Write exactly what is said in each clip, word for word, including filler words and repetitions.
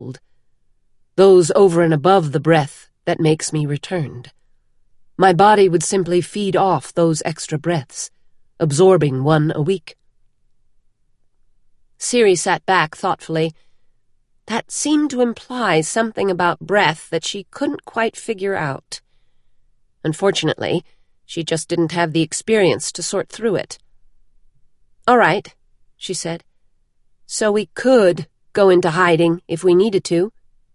hold, those over and above the breath that makes me returned. My body would simply feed off those extra breaths, absorbing one a week. Ciri sat back thoughtfully. That seemed to imply something about breath that she couldn't quite figure out. Unfortunately, she just didn't have the experience to sort through it. "All right," she said. "So we could go into hiding if we needed to."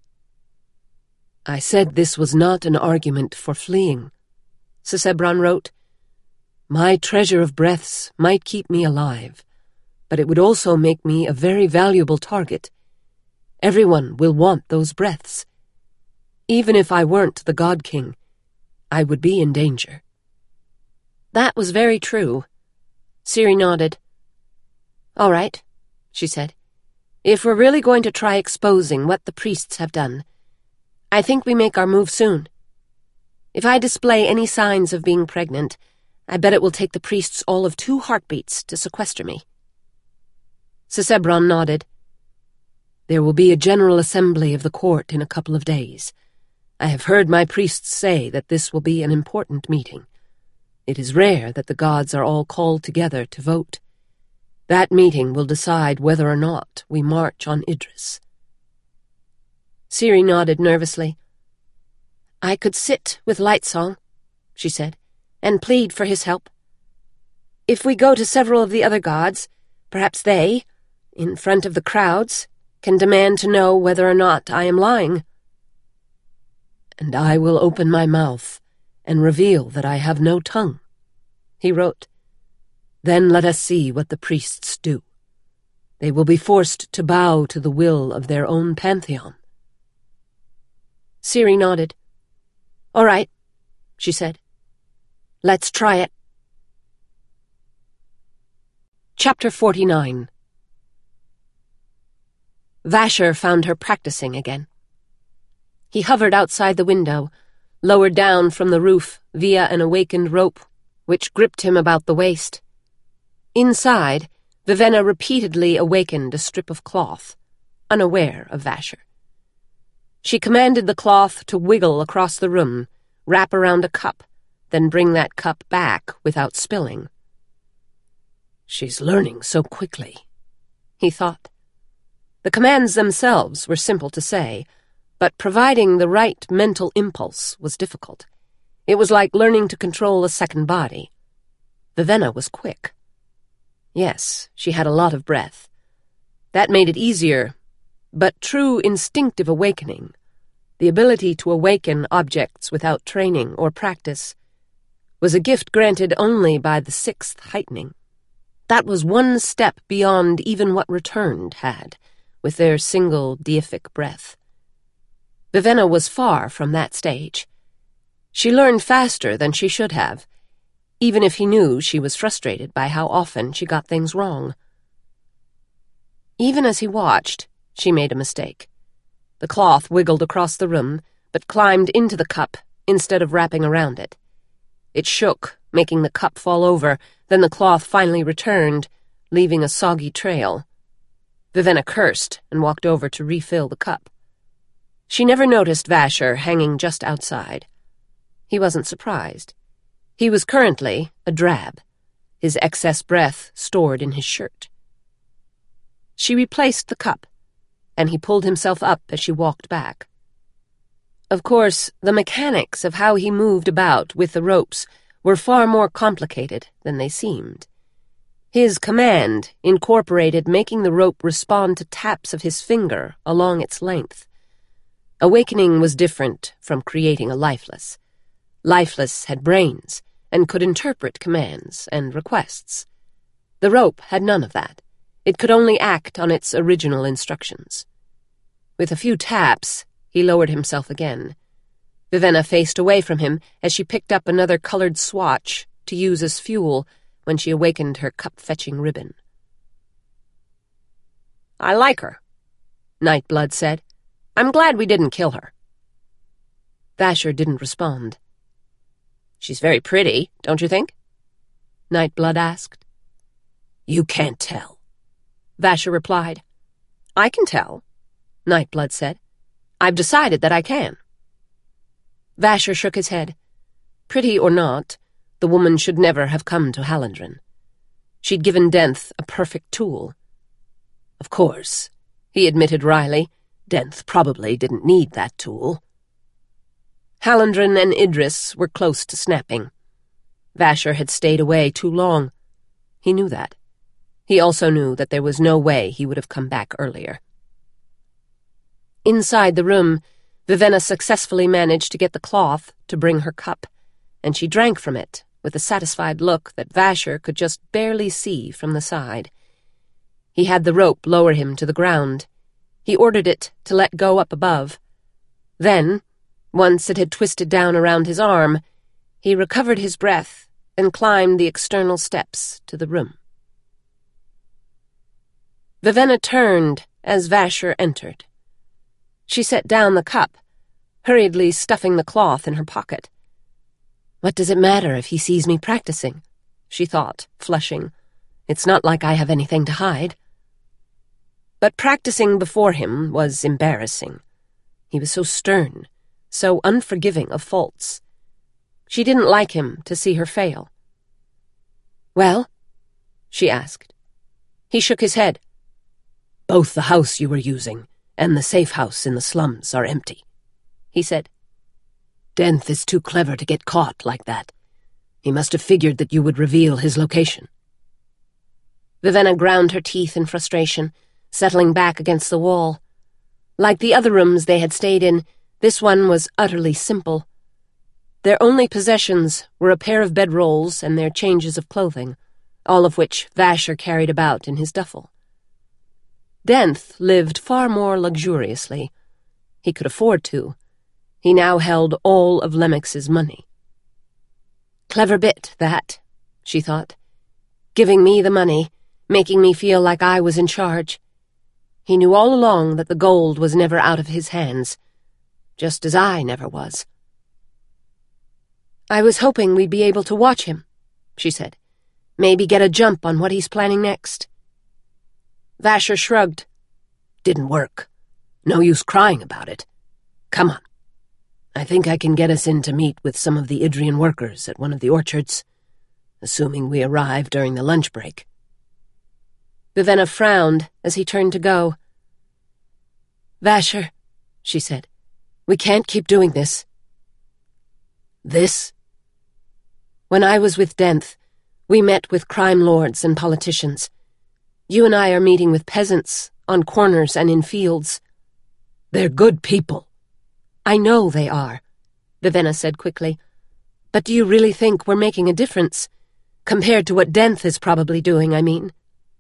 "I said this was not an argument for fleeing," Sisebron wrote. "My treasure of breaths might keep me alive, but it would also make me a very valuable target. Everyone will want those breaths. Even if I weren't the God King, I would be in danger." That was very true. Ciri nodded. "All right," she said. "If we're really going to try exposing what the priests have done, I think we make our move soon. If I display any signs of being pregnant, I bet it will take the priests all of two heartbeats to sequester me." Sisebron nodded. "There will be a general assembly of the court in a couple of days. I have heard my priests say that this will be an important meeting. It is rare that the gods are all called together to vote. That meeting will decide whether or not we march on Idris." Ciri nodded nervously. "I could sit with Lightsong," she said, "and plead for his help. If we go to several of the other gods, perhaps they, in front of the crowds, can demand to know whether or not I am lying." "And I will open my mouth and reveal that I have no tongue," he wrote. "Then let us see what the priests do. They will be forced to bow to the will of their own pantheon." Ciri nodded. "All right," she said. "Let's try it." Chapter forty-nine. Vasher found her practicing again. He hovered outside the window, lowered down from the roof via an awakened rope, which gripped him about the waist. Inside, Vivenna repeatedly awakened a strip of cloth, unaware of Vasher. She commanded the cloth to wiggle across the room, wrap around a cup, then bring that cup back without spilling. "She's learning so quickly," he thought. The commands themselves were simple to say, but providing the right mental impulse was difficult. It was like learning to control a second body. Vivenna was quick. Yes, she had a lot of breath. That made it easier, but true instinctive awakening, the ability to awaken objects without training or practice, was a gift granted only by the sixth heightening. That was one step beyond even what Returned had, with their single deific breath. Vivenna was far from that stage. She learned faster than she should have, even if he knew she was frustrated by how often she got things wrong. Even as he watched, she made a mistake. The cloth wiggled across the room, but climbed into the cup instead of wrapping around it. It shook, making the cup fall over, then the cloth finally returned, leaving a soggy trail. Vivenna cursed and walked over to refill the cup. She never noticed Vasher hanging just outside. He wasn't surprised. He was currently a drab, his excess breath stored in his shirt. She replaced the cup, and he pulled himself up as she walked back. Of course, the mechanics of how he moved about with the ropes were far more complicated than they seemed. His command incorporated making the rope respond to taps of his finger along its length. Awakening was different from creating a lifeless. Lifeless had brains and could interpret commands and requests. The rope had none of that. It could only act on its original instructions. With a few taps, he lowered himself again. Vivenna faced away from him as she picked up another colored swatch to use as fuel when she awakened her cup-fetching ribbon. "I like her," Nightblood said. "I'm glad we didn't kill her." Vasher didn't respond. "She's very pretty, don't you think?" Nightblood asked. "You can't tell," Vasher replied. "I can tell," Nightblood said. I've decided that I can. Vasher shook his head. Pretty or not, the woman should never have come to Hallandren. She'd given Denth a perfect tool. Of course, he admitted wryly, Denth probably didn't need that tool. Hallandren and Idris were close to snapping. Vasher had stayed away too long. He knew that. He also knew that there was no way he would have come back earlier. Inside the room, Vivenna successfully managed to get the cloth to bring her cup, and she drank from it with a satisfied look that Vasher could just barely see from the side. He had the rope lower him to the ground. He ordered it to let go up above. Then, once it had twisted down around his arm, he recovered his breath and climbed the external steps to the room. Vivenna turned as Vasher entered. She set down the cup, hurriedly stuffing the cloth in her pocket. What does it matter if he sees me practicing? She thought, flushing. It's not like I have anything to hide. But practicing before him was embarrassing. He was so stern, so unforgiving of faults. She didn't like him to see her fail. Well? She asked. He shook his head. Both the house you were using and the safe house in the slums are empty, he said. Denth is too clever to get caught like that. He must have figured that you would reveal his location. Vivenna ground her teeth in frustration, settling back against the wall. Like the other rooms they had stayed in, this one was utterly simple. Their only possessions were a pair of bedrolls and their changes of clothing, all of which Vasher carried about in his duffel. Denth lived far more luxuriously. He could afford to. He now held all of Lemex's money. Clever bit, that, she thought. Giving me the money, making me feel like I was in charge. He knew all along that the gold was never out of his hands, just as I never was. I was hoping we'd be able to watch him, she said. Maybe get a jump on what he's planning next. Vasher shrugged. Didn't work. No use crying about it. Come on. I think I can get us in to meet with some of the Idrian workers at one of the orchards, assuming we arrive during the lunch break. Vivenna frowned as he turned to go. Vasher, she said, we can't keep doing this. This? When I was with Denth, we met with crime lords and politicians. You and I are meeting with peasants, on corners and in fields. They're good people. I know they are, Vivenna said quickly. But do you really think we're making a difference? Compared to what Denth is probably doing, I mean.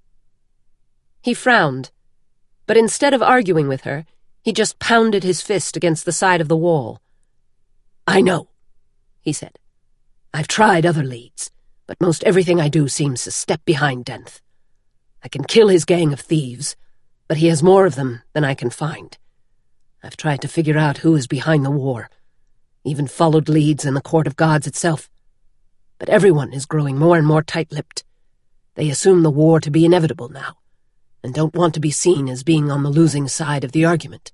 He frowned, but instead of arguing with her, he just pounded his fist against the side of the wall. I know, he said. I've tried other leads, but most everything I do seems a step behind Denth. I can kill his gang of thieves, but he has more of them than I can find. I've tried to figure out who is behind the war, even followed leads in the Court of Gods itself. But everyone is growing more and more tight-lipped. They assume the war to be inevitable now, and don't want to be seen as being on the losing side of the argument.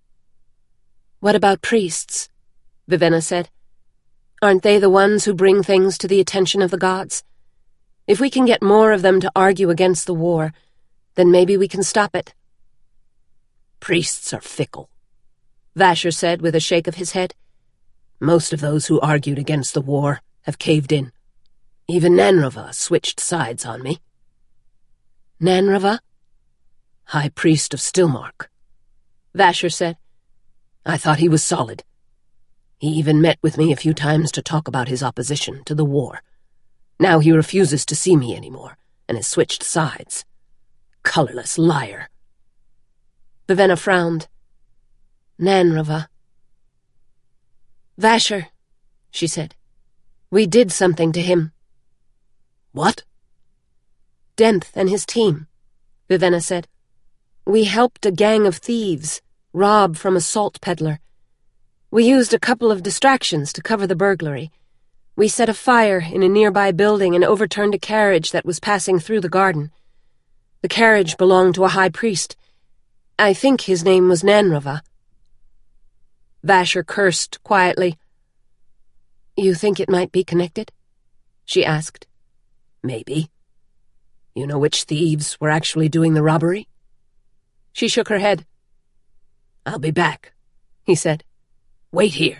What about priests? Vivenna said. Aren't they the ones who bring things to the attention of the gods? If we can get more of them to argue against the war, then maybe we can stop it. Priests are fickle, Vasher said with a shake of his head. Most of those who argued against the war have caved in. Even Nanrova switched sides on me. Nanrova? High Priest of Stillmark, Vasher said. I thought he was solid. He even met with me a few times to talk about his opposition to the war. Now he refuses to see me anymore, and has switched sides. Colorless liar. Vivenna frowned. Nanrova. Vasher, she said. We did something to him. What? Denth and his team, Vivenna said. We helped a gang of thieves rob from a salt peddler. We used a couple of distractions to cover the burglary. We set a fire in a nearby building and overturned a carriage that was passing through the garden. The carriage belonged to a high priest. I think his name was Nanrova. Vasher cursed quietly. You think it might be connected? She asked. Maybe. You know which thieves were actually doing the robbery? She shook her head. I'll be back, he said. Wait here.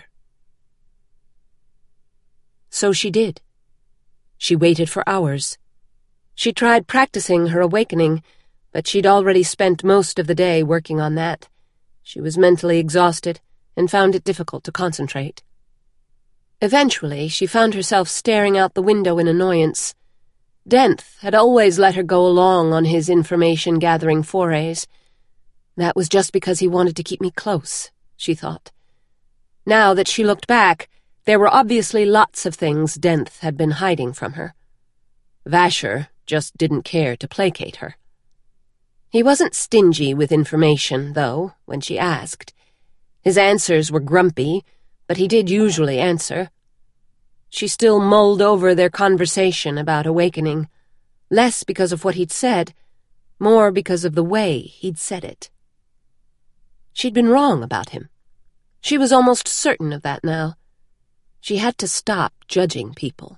So she did. She waited for hours. She tried practicing her awakening, but she'd already spent most of the day working on that. She was mentally exhausted and found it difficult to concentrate. Eventually, she found herself staring out the window in annoyance. Denth had always let her go along on his information-gathering forays. That was just because he wanted to keep me close, she thought. Now that she looked back, there were obviously lots of things Denth had been hiding from her. Vasher just didn't care to placate her. He wasn't stingy with information, though, when she asked. His answers were grumpy, but he did usually answer. She still mulled over their conversation about awakening, less because of what he'd said, more because of the way he'd said it. She'd been wrong about him. She was almost certain of that now. She had to stop judging people.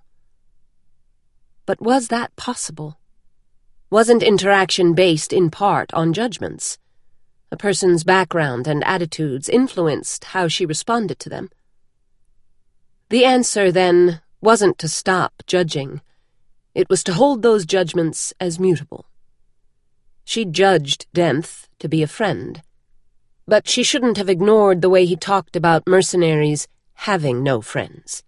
But was that possible? Wasn't interaction based in part on judgments? A person's background and attitudes influenced how she responded to them. The answer, then, wasn't to stop judging. It was to hold those judgments as mutable. She judged Denth to be a friend, but she shouldn't have ignored the way he talked about mercenaries having no friends.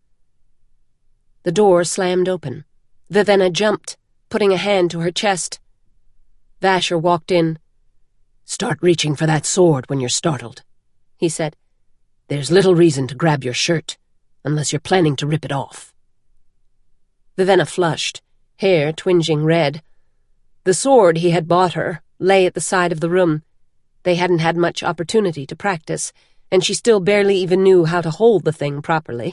The door slammed open. Vivenna jumped, putting a hand to her chest. Vasher walked in. Start reaching for that sword when you're startled, he said. There's little reason to grab your shirt, unless you're planning to rip it off. Vivenna flushed, hair twinging red. The sword he had bought her lay at the side of the room. They hadn't had much opportunity to practice, and she still barely even knew how to hold the thing properly.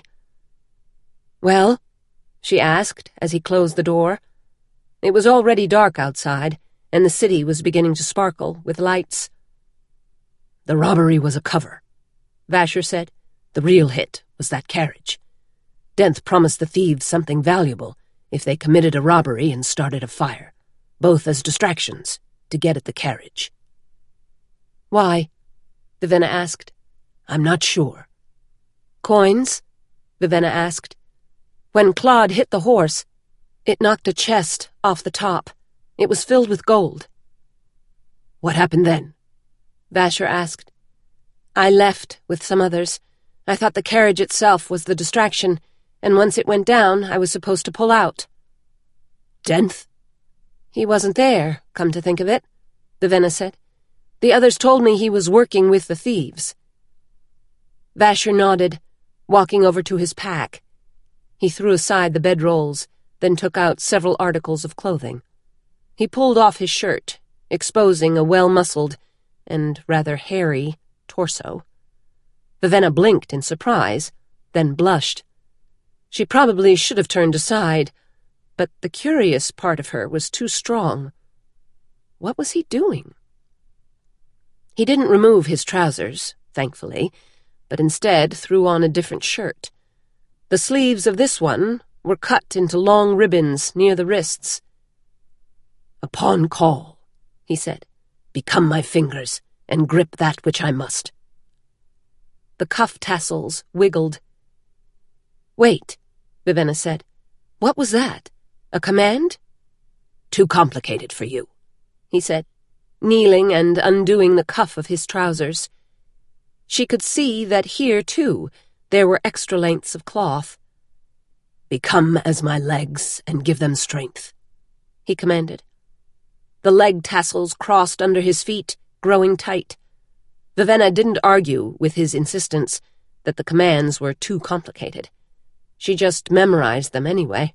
Well? She asked as he closed the door. It was already dark outside, and the city was beginning to sparkle with lights. The robbery was a cover, Vasher said. The real hit was that carriage. Denth promised the thieves something valuable if they committed a robbery and started a fire, both as distractions to get at the carriage. Why? Vivenna asked. I'm not sure. Coins? Vivenna asked. When Claude hit the horse, it knocked a chest off the top. It was filled with gold. What happened then? Vasher asked. I left with some others. I thought the carriage itself was the distraction, and once it went down, I was supposed to pull out. Denth? He wasn't there, come to think of it, Vivenna said. The others told me he was working with the thieves. Vasher nodded, walking over to his pack. He threw aside the bedrolls, then took out several articles of clothing. He pulled off his shirt, exposing a well-muscled and rather hairy torso. Vivenna blinked in surprise, then blushed. She probably should have turned aside, but the curious part of her was too strong. What was he doing? He didn't remove his trousers, thankfully, but instead threw on a different shirt. The sleeves of this one were cut into long ribbons near the wrists. Upon call, he said, become my fingers and grip that which I must. The cuff tassels wiggled. Wait, Vivenna said. What was that? A command? Too complicated for you, he said, kneeling and undoing the cuff of his trousers. She could see that here, too, there were extra lengths of cloth. Become as my legs and give them strength, he commanded. The leg tassels crossed under his feet, growing tight. Vivenna didn't argue with his insistence that the commands were too complicated. She just memorized them anyway.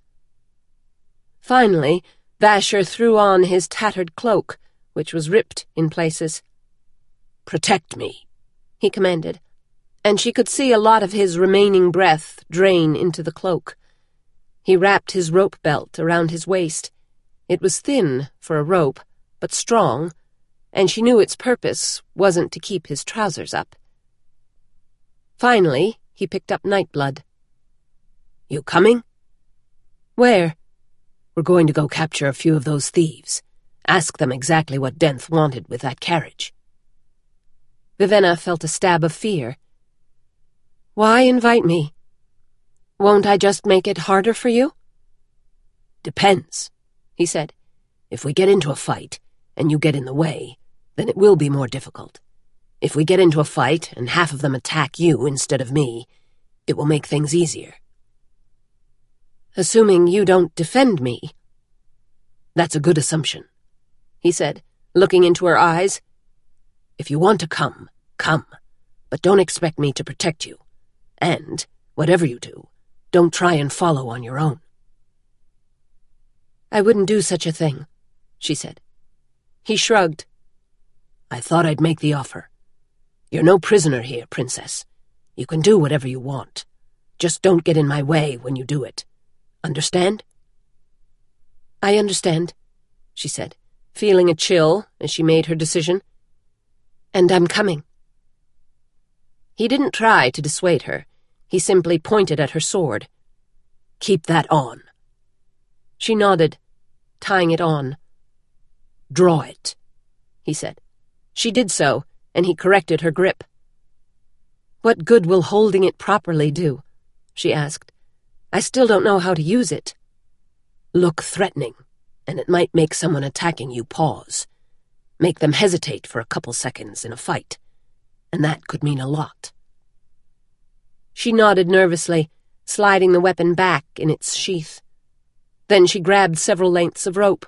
Finally, Vasher threw on his tattered cloak, which was ripped in places. Protect me, he commanded, and she could see a lot of his remaining breath drain into the cloak. He wrapped his rope belt around his waist. It was thin for a rope, but strong, and she knew its purpose wasn't to keep his trousers up. Finally, he picked up Nightblood. "You coming?" "Where?" "We're going to go capture a few of those thieves. Ask them exactly what Denth wanted with that carriage." Vivenna felt a stab of fear. "Why invite me? Won't I just make it harder for you?" "Depends," he said. "If we get into a fight, and you get in the way, then it will be more difficult. If we get into a fight and half of them attack you instead of me, it will make things easier." "Assuming you don't defend me." "That's a good assumption," he said, looking into her eyes. "If you want to come, come, but don't expect me to protect you. And, whatever you do, don't try and follow on your own." "I wouldn't do such a thing," she said. He shrugged. "I thought I'd make the offer. You're no prisoner here, Princess. You can do whatever you want. Just don't get in my way when you do it. Understand?" "I understand," she said, feeling a chill as she made her decision. "And I'm coming." He didn't try to dissuade her. He simply pointed at her sword. "Keep that on." She nodded, tying it on. "Draw it," he said. She did so, and he corrected her grip. "What good will holding it properly do?" she asked. "I still don't know how to use it." "Look threatening, and it might make someone attacking you pause. Make them hesitate for a couple seconds in a fight, and that could mean a lot." She nodded nervously, sliding the weapon back in its sheath. Then she grabbed several lengths of rope.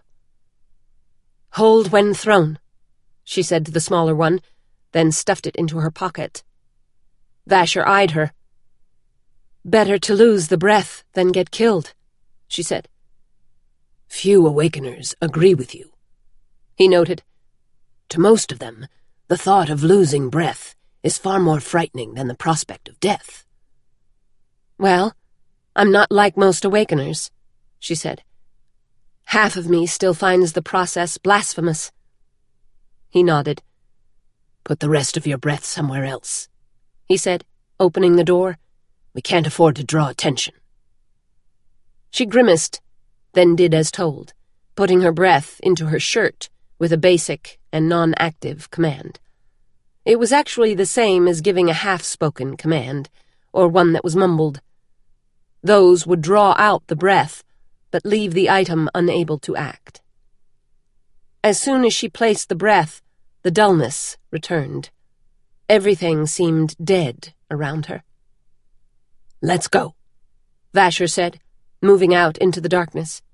"Hold when thrown," she said to the smaller one, then stuffed it into her pocket. Vasher eyed her. "Better to lose the breath than get killed," she said. "Few Awakeners agree with you," he noted. "To most of them, the thought of losing breath is far more frightening than the prospect of death." "Well, I'm not like most Awakeners," she said. "Half of me still finds the process blasphemous." He nodded. "Put the rest of your breath somewhere else," he said, opening the door. "We can't afford to draw attention." She grimaced, then did as told, putting her breath into her shirt with a basic and non-active command. It was actually the same as giving a half-spoken command, or one that was mumbled. Those would draw out the breath, but leave the item unable to act. As soon as she placed the breath, the dullness returned. Everything seemed dead around her. "Let's go," Vasher said, moving out into the darkness.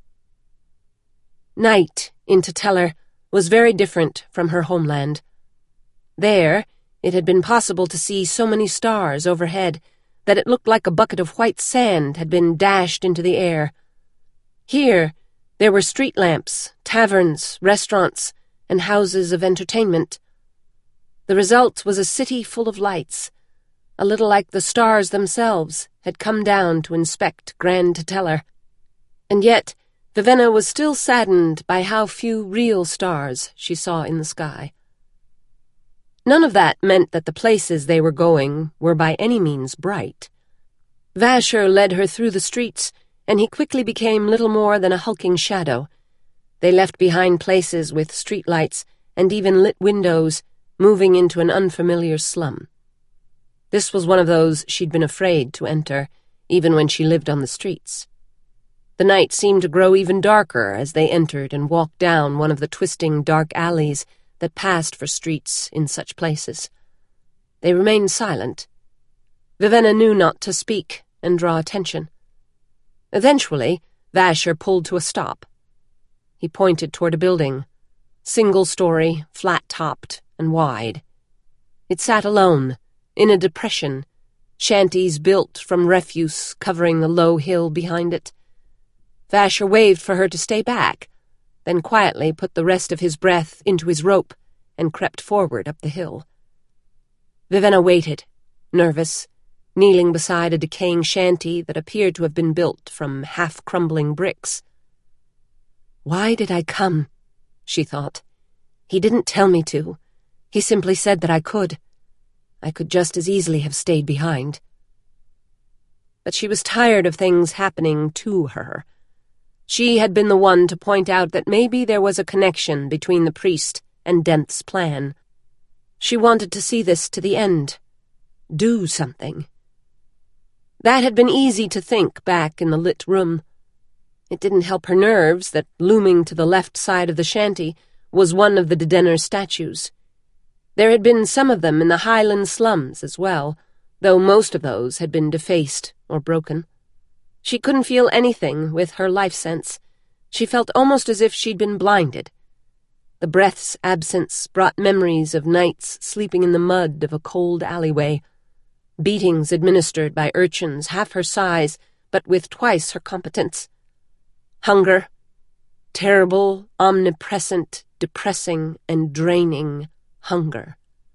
Night in Teteller was very different from her homeland. There, it had been possible to see so many stars overhead that it looked like a bucket of white sand had been dashed into the air. Here, there were street lamps, taverns, restaurants, and houses of entertainment. The result was a city full of lights, a little like the stars themselves had come down to inspect Grand Teteller. And yet, Vivenna was still saddened by how few real stars she saw in the sky. None of that meant that the places they were going were by any means bright. Vasher led her through the streets, and he quickly became little more than a hulking shadow. They left behind places with streetlights and even lit windows, moving into an unfamiliar slum. This was one of those she'd been afraid to enter, even when she lived on the streets. The night seemed to grow even darker as they entered and walked down one of the twisting dark alleys that passed for streets in such places. They remained silent. Vivenna knew not to speak and draw attention. Eventually, Vasher pulled to a stop. He pointed toward a building, single-story, flat-topped, and wide. It sat alone, in a depression, shanties built from refuse covering the low hill behind it. Vasher waved for her to stay back, then quietly put the rest of his breath into his rope and crept forward up the hill. Vivenna waited, nervous, kneeling beside a decaying shanty that appeared to have been built from half-crumbling bricks. "Why did I come?" she thought. He didn't tell me to. He simply said that I could. I could just as easily have stayed behind. But she was tired of things happening to her. She had been the one to point out that maybe there was a connection between the priest and Denth's plan. She wanted to see this to the end. Do something. That had been easy to think back in the lit room. It didn't help her nerves that looming to the left side of the shanty was one of the De Denner statues. There had been some of them in the Highland slums as well, though most of those had been defaced or broken. She couldn't feel anything with her life sense. She felt almost as if she'd been blinded. The breath's absence brought memories of nights sleeping in the mud of a cold alleyway, beatings administered by urchins half her size but with twice her competence. Hunger. Terrible, omnipresent, depressing, and draining hunger.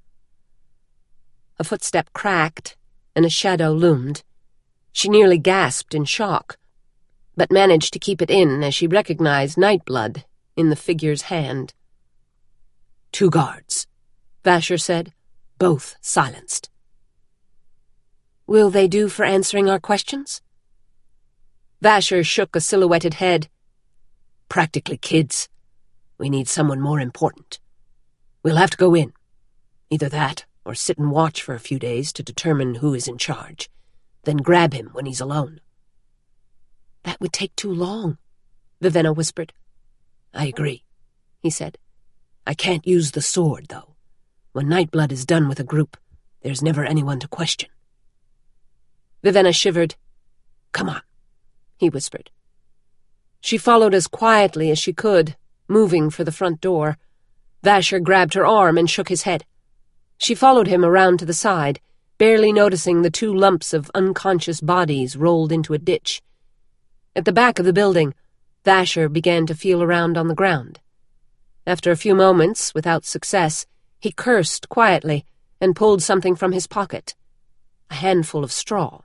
A footstep cracked, and a shadow loomed. She nearly gasped in shock, but managed to keep it in as she recognized Nightblood in the figure's hand. Two guards, Vasher said, both silenced. Will they do for answering our questions? Vasher shook a silhouetted head. Practically kids. We need someone more important. We'll have to go in. Either that, or sit and watch for a few days to determine who is in charge. Then grab him when he's alone. That would take too long, Vivenna whispered. I agree, he said. I can't use the sword, though. When Nightblood is done with a group, there's never anyone to question. Vivenna shivered. Come on, he whispered. She followed as quietly as she could, moving for the front door. Vasher grabbed her arm and shook his head. She followed him around to the side, barely noticing the two lumps of unconscious bodies rolled into a ditch. At the back of the building, Vasher began to feel around on the ground. After a few moments, without success, he cursed quietly and pulled something from his pocket. A handful of straw.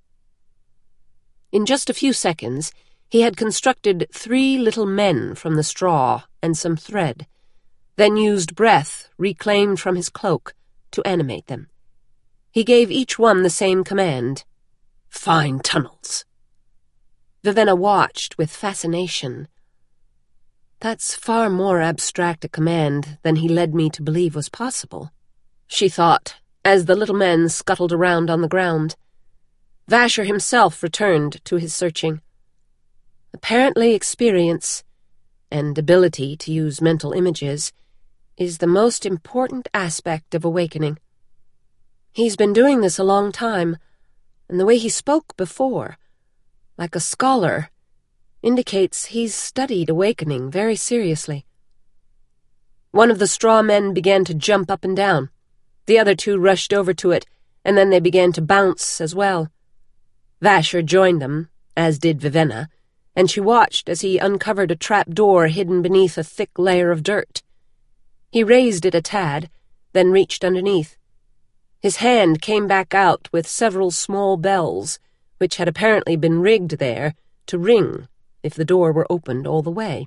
In just a few seconds, he had constructed three little men from the straw and some thread, then used breath reclaimed from his cloak to animate them. He gave each one the same command. Find tunnels. Vivenna watched with fascination. That's far more abstract a command than he led me to believe was possible, she thought, as the little men scuttled around on the ground. Vasher himself returned to his searching. Apparently experience, and ability to use mental images, is the most important aspect of awakening. He's been doing this a long time, and the way he spoke before, like a scholar, indicates he's studied awakening very seriously. One of the straw men began to jump up and down. The other two rushed over to it, and then they began to bounce as well. Vasher joined them, as did Vivenna, and she watched as he uncovered a trap door hidden beneath a thick layer of dirt. He raised it a tad, then reached underneath. His hand came back out with several small bells, which had apparently been rigged there to ring if the door were opened all the way.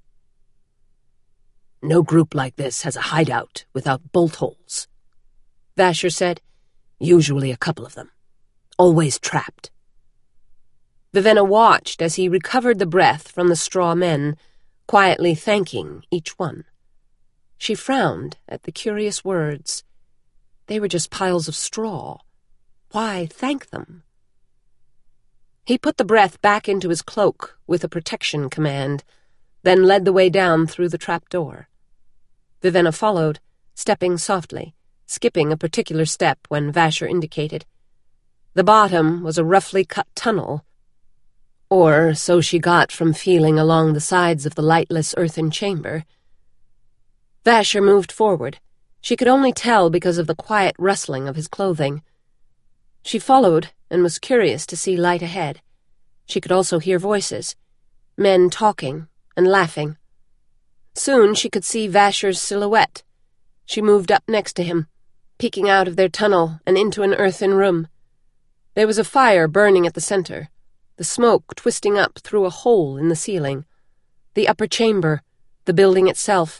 No group like this has a hideout without bolt holes, Vasher said. Usually a couple of them. Always trapped. Vivenna watched as he recovered the breath from the straw men, quietly thanking each one. She frowned at the curious words. They were just piles of straw. Why thank them? He put the breath back into his cloak with a protection command, then led the way down through the trapdoor. Vivenna followed, stepping softly, skipping a particular step when Vasher indicated. The bottom was a roughly cut tunnel, or so she got from feeling along the sides of the lightless earthen chamber. Vasher moved forward. She could only tell because of the quiet rustling of his clothing. She followed and was curious to see light ahead. She could also hear voices, men talking and laughing. Soon she could see Vasher's silhouette. She moved up next to him, peeking out of their tunnel and into an earthen room. There was a fire burning at the center, the smoke twisting up through a hole in the ceiling. The upper chamber, the building itself,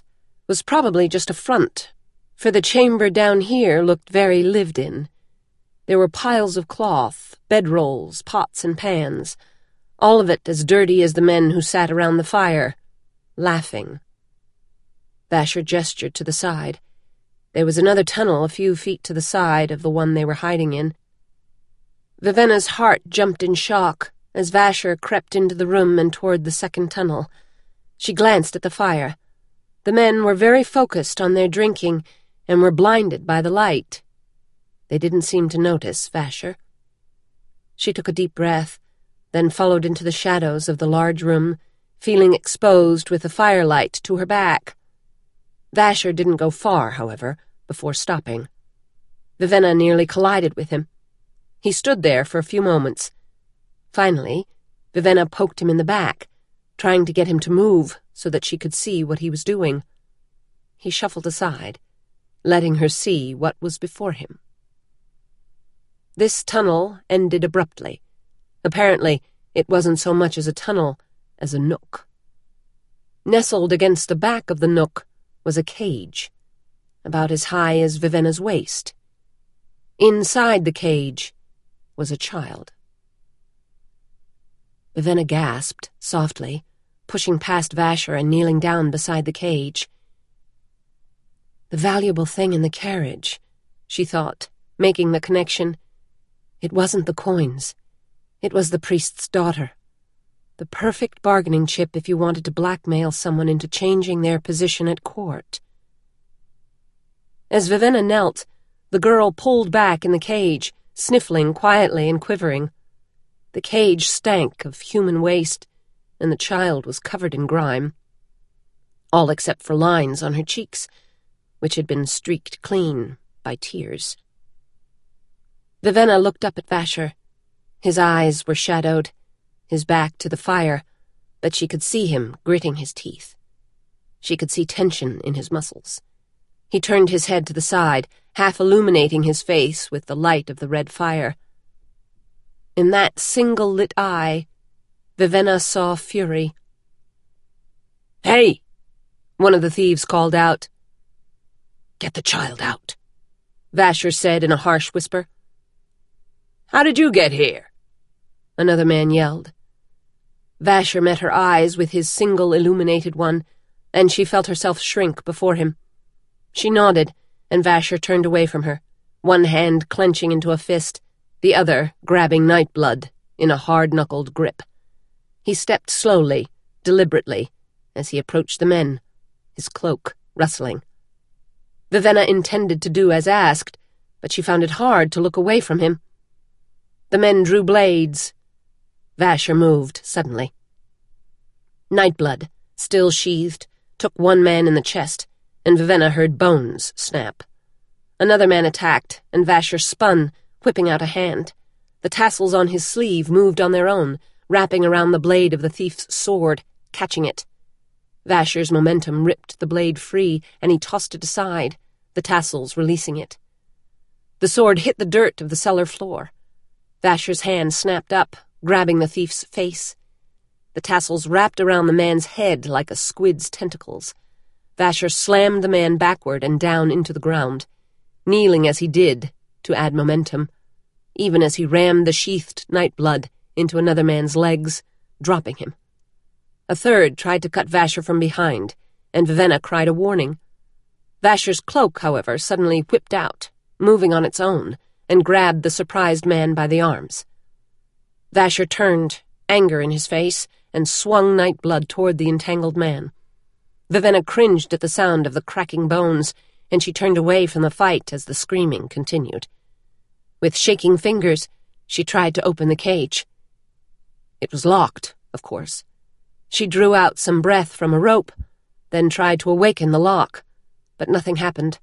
was probably just a front, for the chamber down here looked very lived in. There were piles of cloth, bedrolls, pots and pans, all of it as dirty as the men who sat around the fire, laughing. Vasher gestured to the side. There was another tunnel a few feet to the side of the one they were hiding in. Vivenna's heart jumped in shock as Vasher crept into the room and toward the second tunnel. She glanced at the fire. The men were very focused on their drinking and were blinded by the light. They didn't seem to notice Vasher. She took a deep breath, then followed into the shadows of the large room, feeling exposed with the firelight to her back. Vasher didn't go far, however, before stopping. Vivenna nearly collided with him. He stood there for a few moments. Finally, Vivenna poked him in the back, trying to get him to move so that she could see what he was doing. He shuffled aside, letting her see what was before him. This tunnel ended abruptly. Apparently, it wasn't so much as a tunnel as a nook. Nestled against the back of the nook was a cage, about as high as Vivenna's waist. Inside the cage was a child. Vivenna gasped softly, pushing past Vasher and kneeling down beside the cage. The valuable thing in the carriage, she thought, making the connection. It wasn't the coins. It was the priest's daughter. The perfect bargaining chip if you wanted to blackmail someone into changing their position at court. As Vivenna knelt, the girl pulled back in the cage, sniffling quietly and quivering. The cage stank of human waste, and the child was covered in grime, all except for lines on her cheeks, which had been streaked clean by tears. Vivenna looked up at Vasher. His eyes were shadowed, his back to the fire, but she could see him gritting his teeth. She could see tension in his muscles. He turned his head to the side, half illuminating his face with the light of the red fire. In that single-lit eye, Vivenna saw fury. "Hey!" one of the thieves called out. "Get the child out," Vasher said in a harsh whisper. "How did you get here?" another man yelled. Vasher met her eyes with his single illuminated one, and she felt herself shrink before him. She nodded, and Vasher turned away from her, one hand clenching into a fist, the other grabbing Nightblood in a hard-knuckled grip. He stepped slowly, deliberately, as he approached the men, his cloak rustling. Vivenna intended to do as asked, but she found it hard to look away from him. The men drew blades. Vasher moved suddenly. Nightblood, still sheathed, took one man in the chest, and Vivenna heard bones snap. Another man attacked, and Vasher spun, whipping out a hand. The tassels on his sleeve moved on their own, wrapping around the blade of the thief's sword, catching it. Vasher's momentum ripped the blade free, and he tossed it aside, the tassels releasing it. The sword hit the dirt of the cellar floor. Vasher's hand snapped up, grabbing the thief's face. The tassels wrapped around the man's head like a squid's tentacles. Vasher slammed the man backward and down into the ground, kneeling as he did to add momentum, even as he rammed the sheathed Nightblood into another man's legs, dropping him. A third tried to cut Vasher from behind, and Vivenna cried a warning. Vasher's cloak, however, suddenly whipped out, moving on its own, and grabbed the surprised man by the arms. Vasher turned, anger in his face, and swung Nightblood toward the entangled man. Vivenna cringed at the sound of the cracking bones, and she turned away from the fight as the screaming continued. With shaking fingers, she tried to open the cage. It was locked, of course. She drew out some breath from a rope, then tried to awaken the lock, but nothing happened.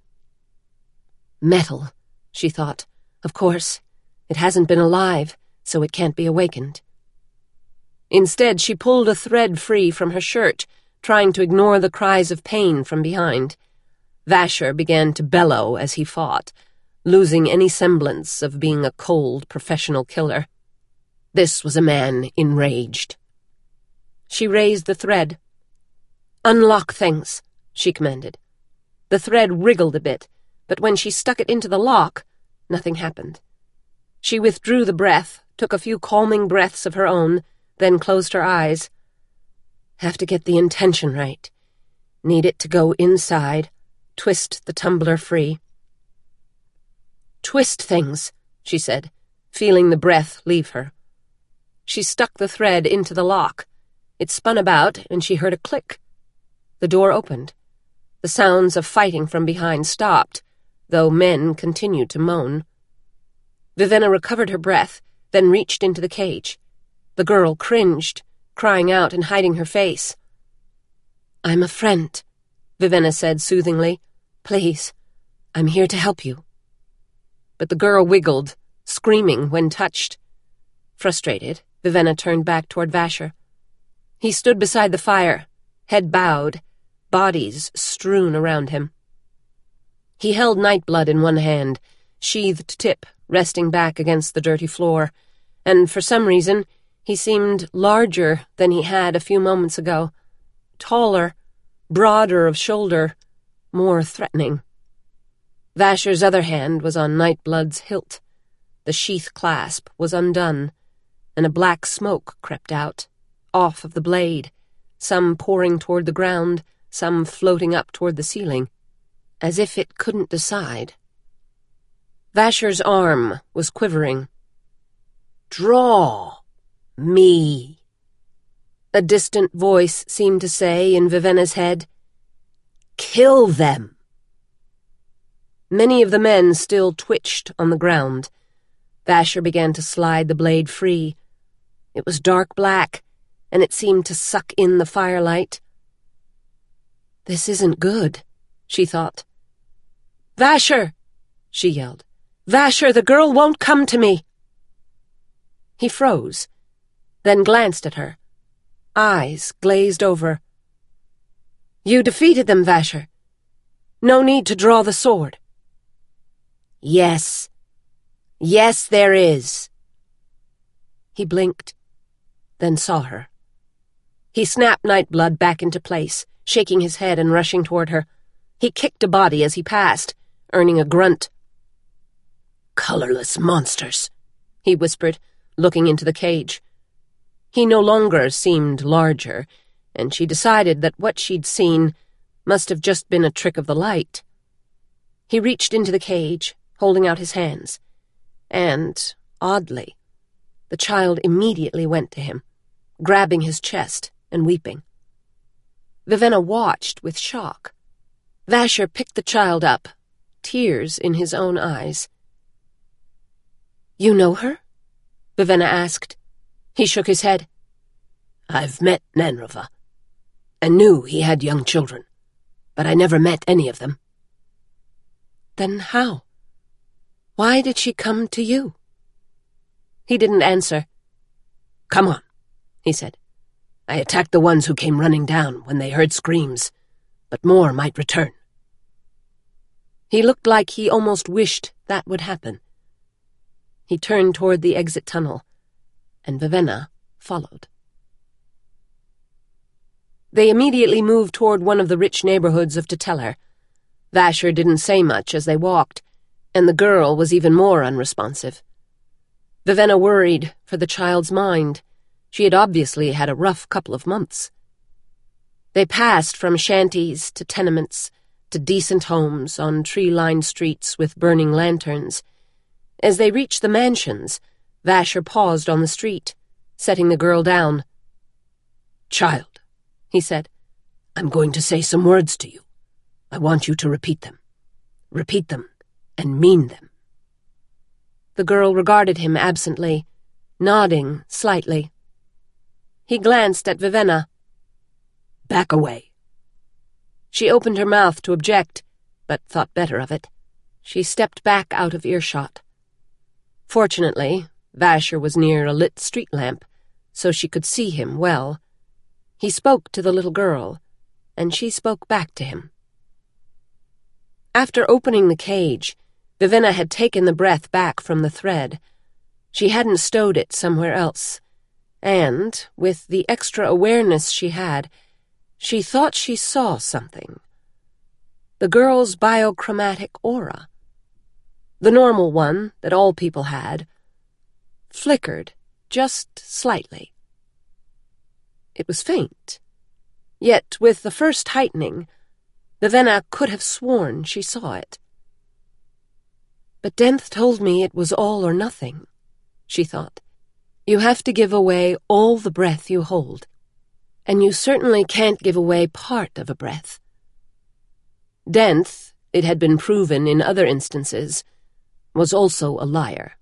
Metal, she thought. Of course, it hasn't been alive, so it can't be awakened. Instead, she pulled a thread free from her shirt, trying to ignore the cries of pain from behind. Vasher began to bellow as he fought, losing any semblance of being a cold, professional killer. This was a man enraged. She raised the thread. "Unlock things," she commanded. The thread wriggled a bit, but when she stuck it into the lock, nothing happened. She withdrew the breath, took a few calming breaths of her own, then closed her eyes. Have to get the intention right. Need it to go inside. Twist the tumbler free. Twist things, she said, feeling the breath leave her. She stuck the thread into the lock. It spun about, and she heard a click. The door opened. The sounds of fighting from behind stopped, though men continued to moan. Vivenna recovered her breath, then reached into the cage. The girl cringed, crying out and hiding her face. "I'm a friend," Vivenna said soothingly. "Please, I'm here to help you." But the girl wiggled, screaming when touched. Frustrated, Vivenna turned back toward Vasher. He stood beside the fire, head bowed, bodies strewn around him. He held Nightblood in one hand, sheathed tip resting back against the dirty floor, and for some reason he seemed larger than he had a few moments ago, taller, broader of shoulder, more threatening. Vasher's other hand was on Nightblood's hilt. The sheath clasp was undone, and a black smoke crept out, off of the blade, some pouring toward the ground, some floating up toward the ceiling, as if it couldn't decide. Vasher's arm was quivering. "Draw me," a distant voice seemed to say in Vivenna's head. "Kill them." Many of the men still twitched on the ground. Vasher began to slide the blade free. It was dark black, and it seemed to suck in the firelight. "This isn't good," she thought. "Vasher!" she yelled. "Vasher, the girl won't come to me!" He froze, then glanced at her, eyes glazed over. "You defeated them, Vasher. No need to draw the sword." "Yes. Yes, there is." He blinked, then saw her. He snapped Nightblood back into place, shaking his head and rushing toward her. He kicked a body as he passed, earning a grunt. "Colorless monsters," he whispered, looking into the cage. He no longer seemed larger, and she decided that what she'd seen must have just been a trick of the light. He reached into the cage, holding out his hands, and, oddly, the child immediately went to him, grabbing his chest and weeping. Vivenna watched with shock. Vasher picked the child up, tears in his own eyes. "You know her?" Vivenna asked. He shook his head. "I've met Nanrova, and knew he had young children, but I never met any of them." "Then how? Why did she come to you?" He didn't answer. "Come on," he said. "I attacked the ones who came running down when they heard screams, but more might return." He looked like he almost wished that would happen. He turned toward the exit tunnel, and Vivenna followed. They immediately moved toward one of the rich neighborhoods of Teteller. Vasher didn't say much as they walked, and the girl was even more unresponsive. Vivenna worried for the child's mind. She had obviously had a rough couple of months. They passed from shanties to tenements to decent homes on tree-lined streets with burning lanterns. As they reached the mansions, Vasher paused on the street, setting the girl down. "Child," he said, "I'm going to say some words to you. I want you to repeat them. Repeat them and mean them." The girl regarded him absently, nodding slightly. He glanced at Vivenna. "Back away." She opened her mouth to object, but thought better of it. She stepped back out of earshot. Fortunately, Vasher was near a lit street lamp, so she could see him well. He spoke to the little girl, and she spoke back to him. After opening the cage, Vivenna had taken the breath back from the thread. She hadn't stowed it somewhere else, and, with the extra awareness she had, she thought she saw something. the girl's biochromatic aura, the normal one that all people had, flickered just slightly. It was faint, yet with the first heightening, Vivenna could have sworn she saw it. But Denth told me it was all or nothing, she thought. You have to give away all the breath you hold, and you certainly can't give away part of a breath. Denth, it had been proven in other instances, was also a liar.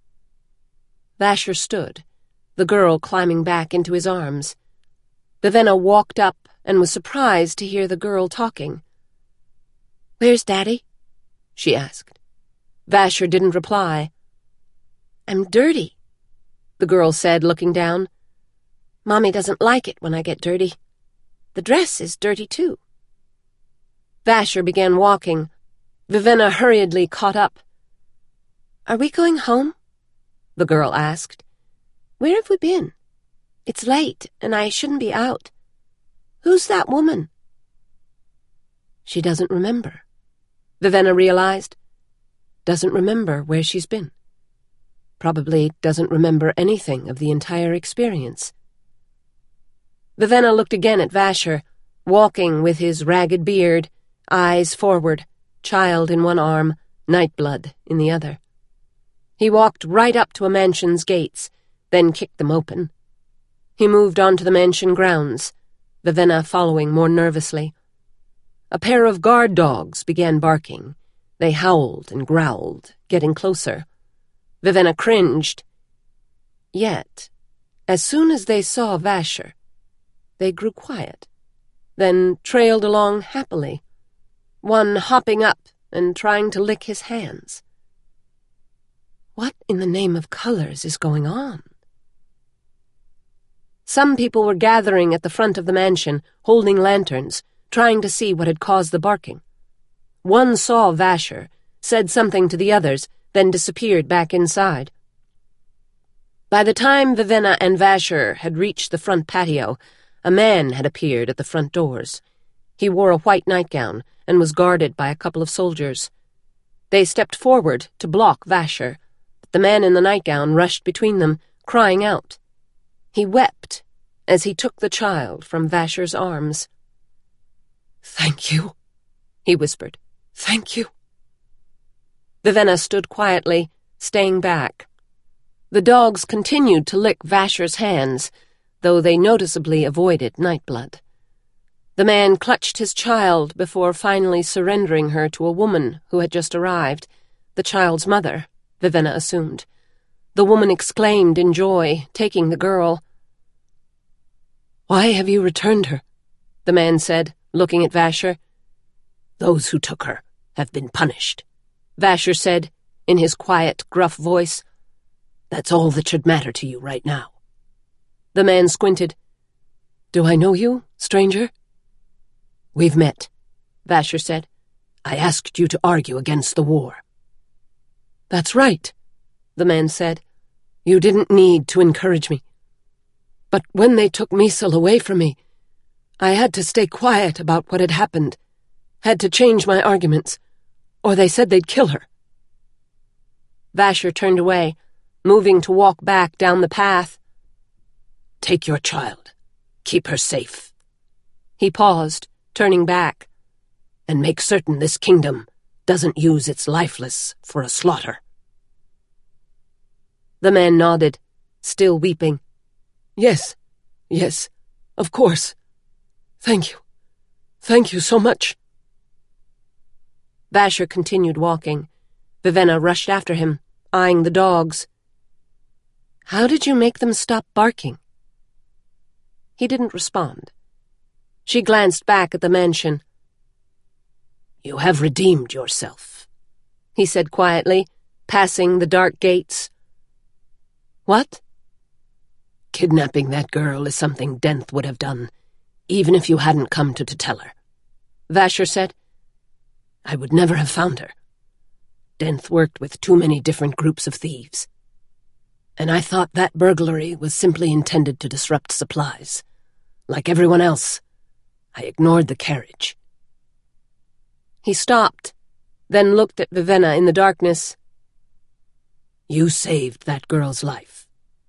Vasher stood, the girl climbing back into his arms. Vivenna walked up and was surprised to hear the girl talking. "Where's Daddy?" she asked. Vasher didn't reply. "I'm dirty," the girl said, looking down. "Mommy doesn't like it when I get dirty. The dress is dirty, too." Vasher began walking. Vivenna hurriedly caught up. "Are we going home?" the girl asked. "Where have we been? It's late, and I shouldn't be out. Who's that woman?" She doesn't remember, Vivenna realized. Doesn't remember where she's been. Probably doesn't remember anything of the entire experience. Vivenna looked again at Vasher, walking with his ragged beard, eyes forward, child in one arm, Nightblood in the other. He walked right up to a mansion's gates, then kicked them open. He moved onto the mansion grounds, Vivenna following more nervously. A pair of guard dogs began barking. They howled and growled, getting closer. Vivenna cringed. Yet, as soon as they saw Vasher, they grew quiet, then trailed along happily, one hopping up and trying to lick his hands. What in the name of colors is going on? Some people were gathering at the front of the mansion, holding lanterns, trying to see what had caused the barking. One saw Vasher, said something to the others, then disappeared back inside. By the time Vivenna and Vasher had reached the front patio, a man had appeared at the front doors. He wore a white nightgown and was guarded by a couple of soldiers. They stepped forward to block Vasher, but the man in the nightgown rushed between them, crying out. He wept as he took the child from Vasher's arms. "Thank you," he whispered. "Thank you." Vivenna stood quietly, staying back. The dogs continued to lick Vasher's hands, though they noticeably avoided Nightblood. The man clutched his child before finally surrendering her to a woman who had just arrived, the child's mother, Vivenna assumed. The woman exclaimed in joy, taking the girl. "Why have you returned her?" the man said, looking at Vasher. "Those who took her have been punished," Vasher said, in his quiet, gruff voice. "That's all that should matter to you right now." The man squinted. "Do I know you, stranger?" "We've met," Vasher said. "I asked you to argue against the war." "That's right," the man said. "You didn't need to encourage me. But when they took Misal away from me, I had to stay quiet about what had happened, had to change my arguments, or they said they'd kill her." Vasher turned away, moving to walk back down the path. "Take your child. Keep her safe." He paused, turning back. "And make certain this kingdom doesn't use its lifeless for a slaughter." The man nodded, still weeping. "Yes, yes, of course. Thank you. Thank you so much." Vasher continued walking. Vivenna rushed after him, eyeing the dogs. "How did you make them stop barking?" He didn't respond. She glanced back at the mansion. "You have redeemed yourself," he said quietly, passing the dark gates. "What?" "Kidnapping that girl is something Denth would have done, even if you hadn't come to, to tell her," Vasher said. "I would never have found her. Denth worked with too many different groups of thieves. And I thought that burglary was simply intended to disrupt supplies. Like everyone else, I ignored the carriage." He stopped, then looked at Vivenna in the darkness. "You saved that girl's life."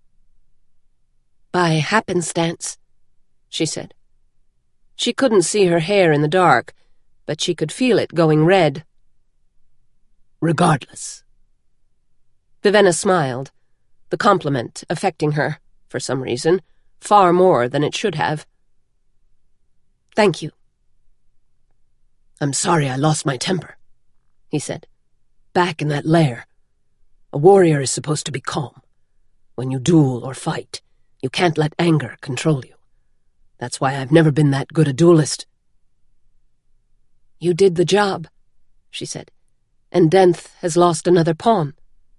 "By happenstance," she said. She couldn't see her hair in the dark, but she could feel it going red. "Regardless." Vivenna smiled, the compliment affecting her, for some reason, far more than it should have. "Thank you." "I'm sorry I lost my temper," he said. "Back in that lair. A warrior is supposed to be calm. When you duel or fight, you can't let anger control you. That's why I've never been that good a duelist." "You did the job," she said, "and Denth has lost another pawn."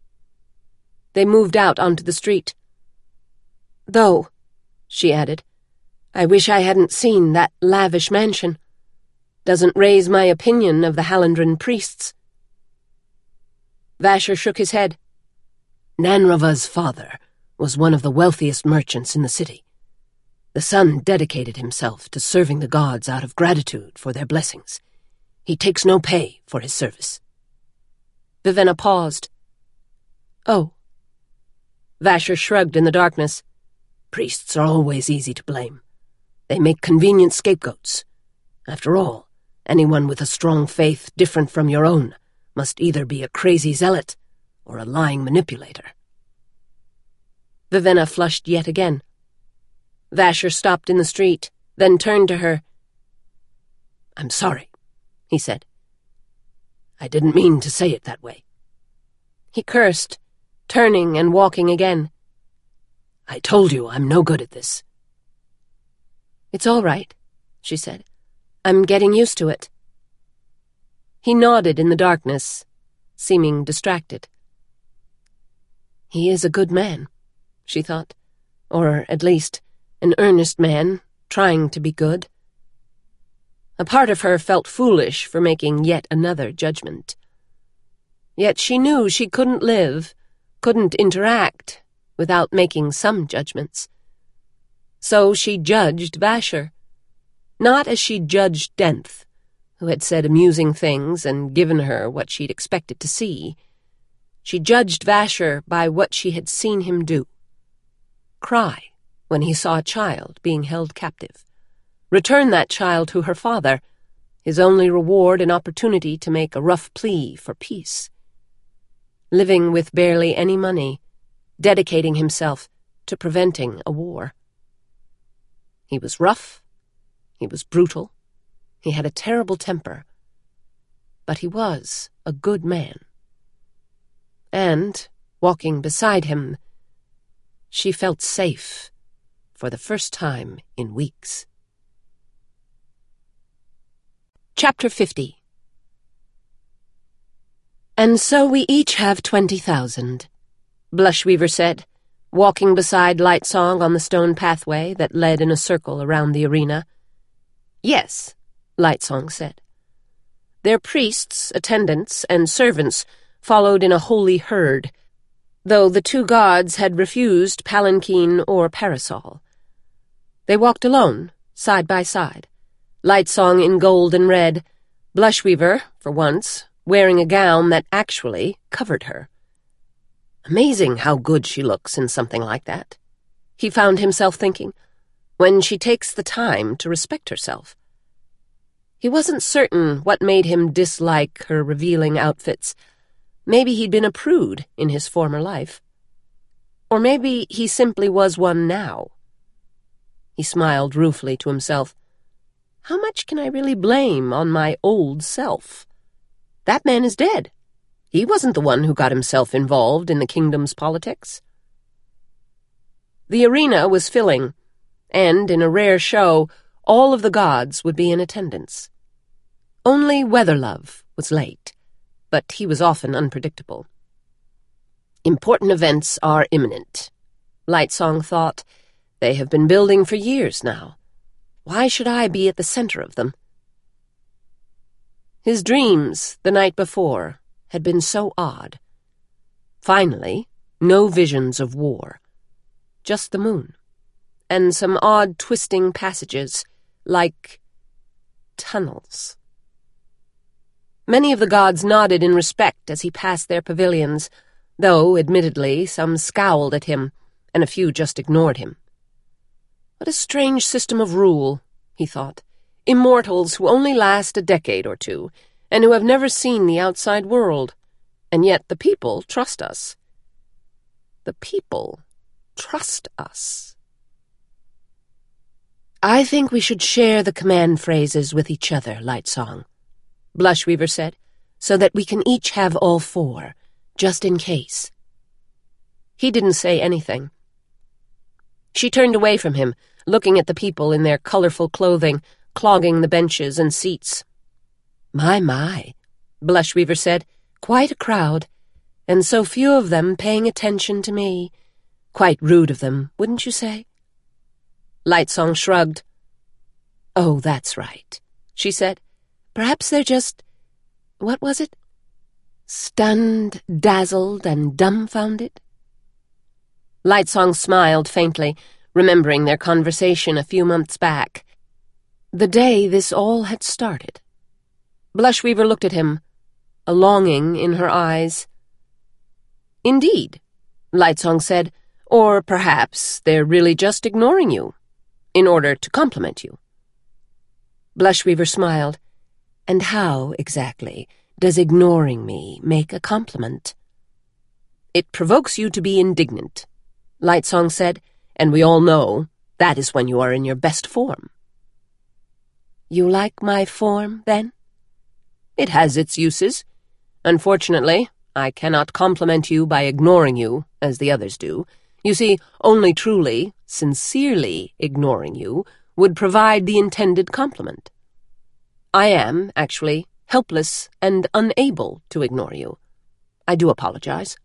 They moved out onto the street. "Though," she added, "I wish I hadn't seen that lavish mansion. Doesn't raise my opinion of the Hallandren priests." Vasher shook his head. "Nanrava's father was one of the wealthiest merchants in the city. The son dedicated himself to serving the gods out of gratitude for their blessings. He takes no pay for his service." Vivenna paused. "Oh." Vasher shrugged in the darkness. "Priests are always easy to blame. They make convenient scapegoats. After all, anyone with a strong faith different from your own must either be a crazy zealot or a lying manipulator." Vivenna flushed yet again. Vasher stopped in the street, then turned to her. "I'm sorry," he said. "I didn't mean to say it that way." He cursed, turning and walking again. "I told you I'm no good at this." "It's all right," she said. "I'm getting used to it." He nodded in the darkness, seeming distracted. "He is a good man," she thought, "or at least an earnest man, trying to be good." A part of her felt foolish for making yet another judgment. Yet she knew she couldn't live, couldn't interact, without making some judgments. So she judged Vasher, not as she judged Denth, who had said amusing things and given her what she'd expected to see. She judged Vasher by what she had seen him do. Cry when he saw a child being held captive. Return that child to her father, his only reward an opportunity to make a rough plea for peace. Living with barely any money, dedicating himself to preventing a war. He was rough, he was brutal, he had a terrible temper, but he was a good man. And, walking beside him, she felt safe for the first time in weeks. Chapter fifty. "And so we each have twenty thousand, Blushweaver said, walking beside Lightsong on the stone pathway that led in a circle around the arena. "Yes," Lightsong said. Their priests, attendants, and servants followed in a holy herd, though the two gods had refused palanquin or parasol. They walked alone, side by side, Lightsong in gold and red, Blushweaver, for once, wearing a gown that actually covered her. Amazing how good she looks in something like that, he found himself thinking, when she takes the time to respect herself. He wasn't certain what made him dislike her revealing outfits. Maybe he'd been a prude in his former life. Or maybe he simply was one now. He smiled ruefully to himself. How much can I really blame on my old self? That man is dead. He wasn't the one who got himself involved in the kingdom's politics. The arena was filling, and, in a rare show, all of the gods would be in attendance. Only Weatherlove was late, but he was often unpredictable. Important events are imminent, Lightsong thought. They have been building for years now. Why should I be at the center of them? His dreams, the night before, had been so odd. Finally, no visions of war. Just the moon, and some odd twisting passages, like tunnels. Many of the gods nodded in respect as he passed their pavilions, though, admittedly, some scowled at him, and a few just ignored him. What a strange system of rule, he thought. Immortals who only last a decade or two, and who have never seen the outside world, and yet the people trust us. The people trust us. I think we should share the command phrases with each other, Lightsong, Blushweaver said, so that we can each have all four, just in case. He didn't say anything. She turned away from him, looking at the people in their colorful clothing, clogging the benches and seats. My, my, Blushweaver said, quite a crowd, and so few of them paying attention to me. Quite rude of them, wouldn't you say? Lightsong shrugged. Oh, that's right, she said. Perhaps they're just... what was it? Stunned, dazzled, and dumbfounded? Lightsong smiled faintly, remembering their conversation a few months back. The day this all had started. Blushweaver looked at him, a longing in her eyes. Indeed, Lightsong said, or perhaps they're really just ignoring you, in order to compliment you. Blushweaver smiled. And how, exactly, does ignoring me make a compliment? It provokes you to be indignant, Lightsong said, and we all know that is when you are in your best form. You like my form, then? It has its uses. Unfortunately, I cannot compliment you by ignoring you, as the others do. You see, only truly, sincerely ignoring you would provide the intended compliment. I am, actually, helpless and unable to ignore you. I do apologize.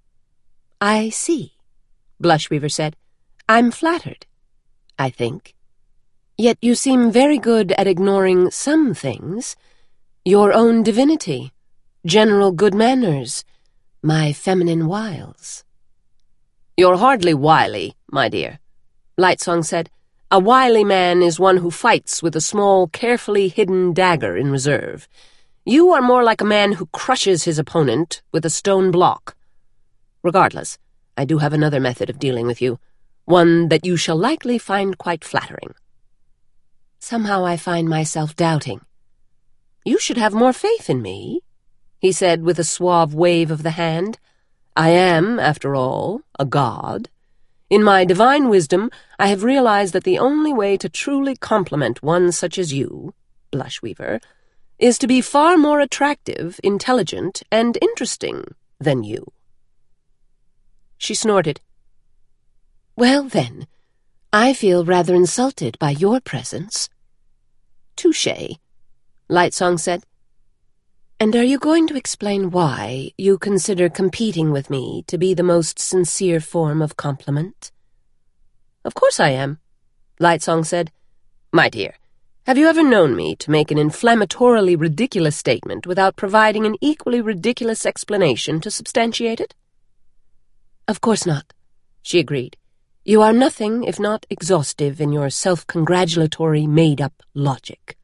I see, Blushweaver said. I'm flattered, I think. Yet you seem very good at ignoring some things. Your own divinity, general good manners, my feminine wiles. You're hardly wily, my dear, Lightsong said. A wily man is one who fights with a small, carefully hidden dagger in reserve. You are more like a man who crushes his opponent with a stone block. Regardless, I do have another method of dealing with you, one that you shall likely find quite flattering. Somehow I find myself doubting. You should have more faith in me, he said with a suave wave of the hand. I am, after all, a god. In my divine wisdom, I have realized that the only way to truly compliment one such as you, Blushweaver, is to be far more attractive, intelligent, and interesting than you. She snorted. Well, then, I feel rather insulted by your presence. Touché, Lightsong said. And are you going to explain why you consider competing with me to be the most sincere form of compliment? Of course I am, Lightsong said. My dear, have you ever known me to make an inflammatorily ridiculous statement without providing an equally ridiculous explanation to substantiate it? Of course not, she agreed. You are nothing if not exhaustive in your self-congratulatory, made-up logic.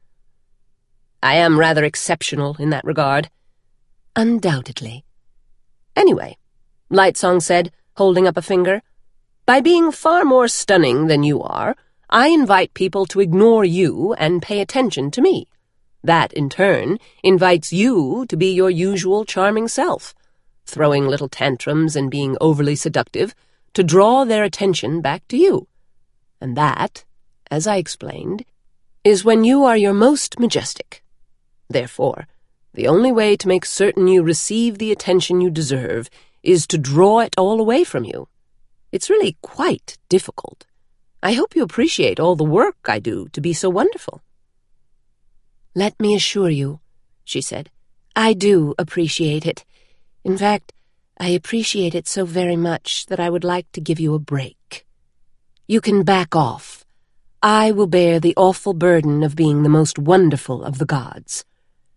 I am rather exceptional in that regard. Undoubtedly. Anyway, Lightsong said, holding up a finger, by being far more stunning than you are, I invite people to ignore you and pay attention to me. That, in turn, invites you to be your usual charming self, throwing little tantrums and being overly seductive, to draw their attention back to you. And that, as I explained, is when you are your most majestic. Therefore, the only way to make certain you receive the attention you deserve is to draw it all away from you. It's really quite difficult. I hope you appreciate all the work I do to be so wonderful. Let me assure you, she said, I do appreciate it. In fact, I appreciate it so very much that I would like to give you a break. You can back off. I will bear the awful burden of being the most wonderful of the gods.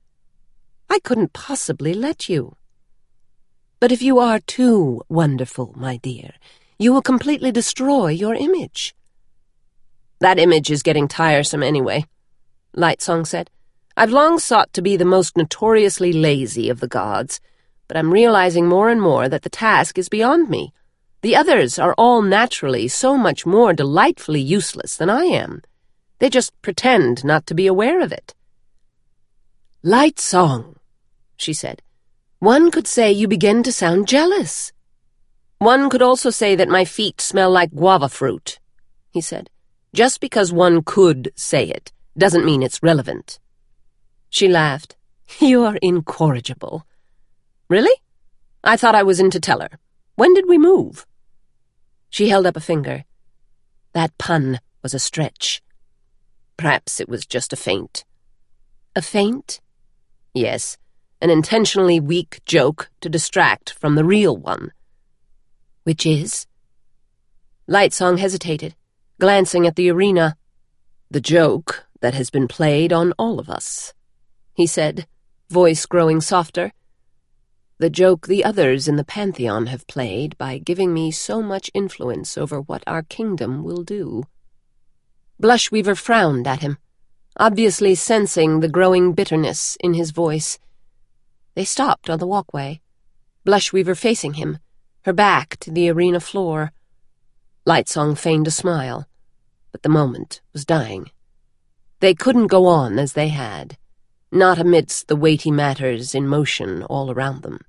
I couldn't possibly let you. But if you are too wonderful, my dear, you will completely destroy your image. That image is getting tiresome anyway, Lightsong said. I've long sought to be the most notoriously lazy of the gods, but I'm realizing more and more that the task is beyond me. The others are all naturally so much more delightfully useless than I am. They just pretend not to be aware of it. Light Song, she said. One could say you begin to sound jealous. One could also say that my feet smell like guava fruit, he said. Just because one could say it doesn't mean it's relevant. She laughed. You're incorrigible. Really? I thought I was in to tell her. When did we move? She held up a finger. That pun was a stretch. Perhaps it was just a feint. A feint? Yes, an intentionally weak joke to distract from the real one. Which is? Lightsong hesitated, glancing at the arena. The joke that has been played on all of us, he said, voice growing softer. The joke the others in the Pantheon have played by giving me so much influence over what our kingdom will do. Blushweaver frowned at him, obviously sensing the growing bitterness in his voice. They stopped on the walkway, Blushweaver facing him, her back to the arena floor. Lightsong feigned a smile, but the moment was dying. They couldn't go on as they had, not amidst the weighty matters in motion all around them.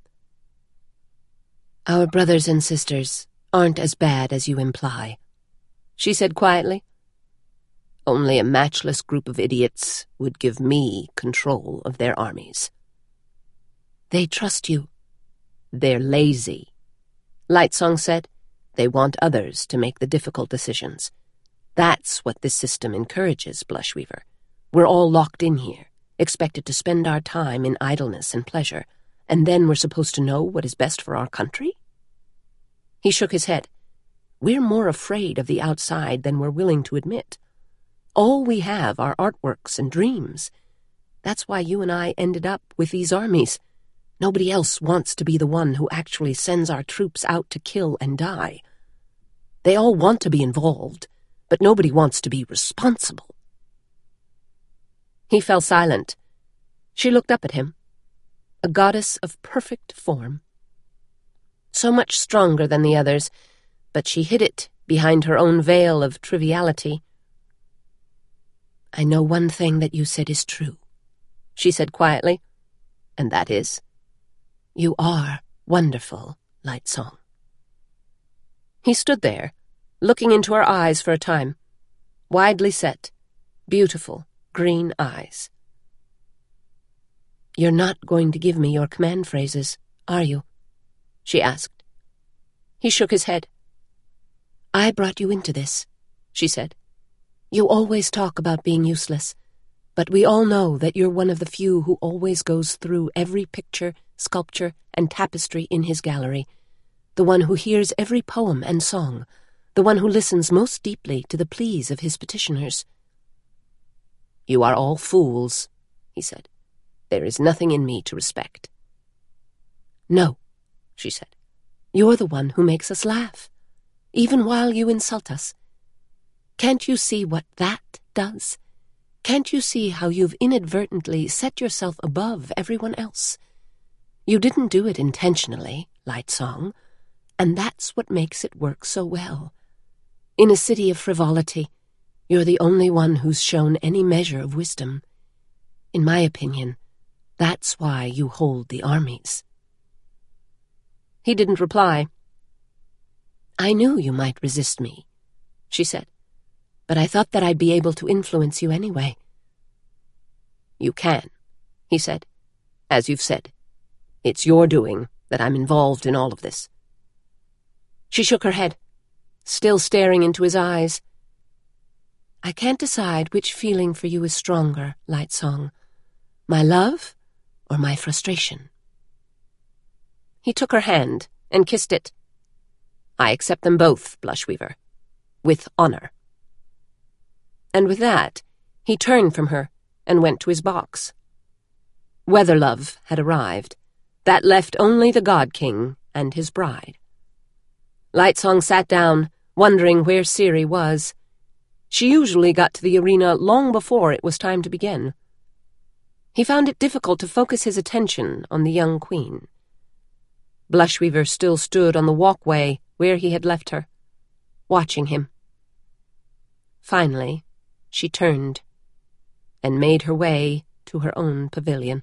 Our brothers and sisters aren't as bad as you imply, she said quietly. Only a matchless group of idiots would give me control of their armies. They trust you. They're lazy, Lightsong said. They want others to make the difficult decisions. That's what this system encourages, Blushweaver. We're all locked in here, expected to spend our time in idleness and pleasure, and then we're supposed to know what is best for our country? He shook his head. We're more afraid of the outside than we're willing to admit. All we have are artworks and dreams. That's why you and I ended up with these armies. Nobody else wants to be the one who actually sends our troops out to kill and die. They all want to be involved, but nobody wants to be responsible. He fell silent. She looked up at him, a goddess of perfect form. So much stronger than the others, but she hid it behind her own veil of triviality. I know one thing that you said is true, she said quietly, and that is, you are wonderful, Lightsong. He stood there, looking into her eyes for a time, widely set, beautiful green eyes. You're not going to give me your command phrases, are you? She asked. He shook his head. I brought you into this, she said. You always talk about being useless, but we all know that you're one of the few who always goes through every picture, sculpture, and tapestry in his gallery, the one who hears every poem and song, the one who listens most deeply to the pleas of his petitioners. You are all fools, he said. There is nothing in me to respect. No, she said. You're the one who makes us laugh, even while you insult us. Can't you see what that does? Can't you see how you've inadvertently set yourself above everyone else? You didn't do it intentionally, Lightsong, and that's what makes it work so well. In a city of frivolity, you're the only one who's shown any measure of wisdom. In my opinion, that's why you hold the armies. He didn't reply. I knew you might resist me, she said, but I thought that I'd be able to influence you anyway. You can, he said, as you've said. It's your doing that I'm involved in all of this. She shook her head, still staring into his eyes. I can't decide which feeling for you is stronger, Lightsong, my love or my frustration. He took her hand and kissed it. I accept them both, Blushweaver, with honor. And with that, he turned from her and went to his box. Weatherlove had arrived. That left only the God King and his bride. Lightsong sat down, wondering where Ciri was. She usually got to the arena long before it was time to begin. He found it difficult to focus his attention on the young queen. Blushweaver still stood on the walkway where he had left her, watching him. Finally, she turned and made her way to her own pavilion.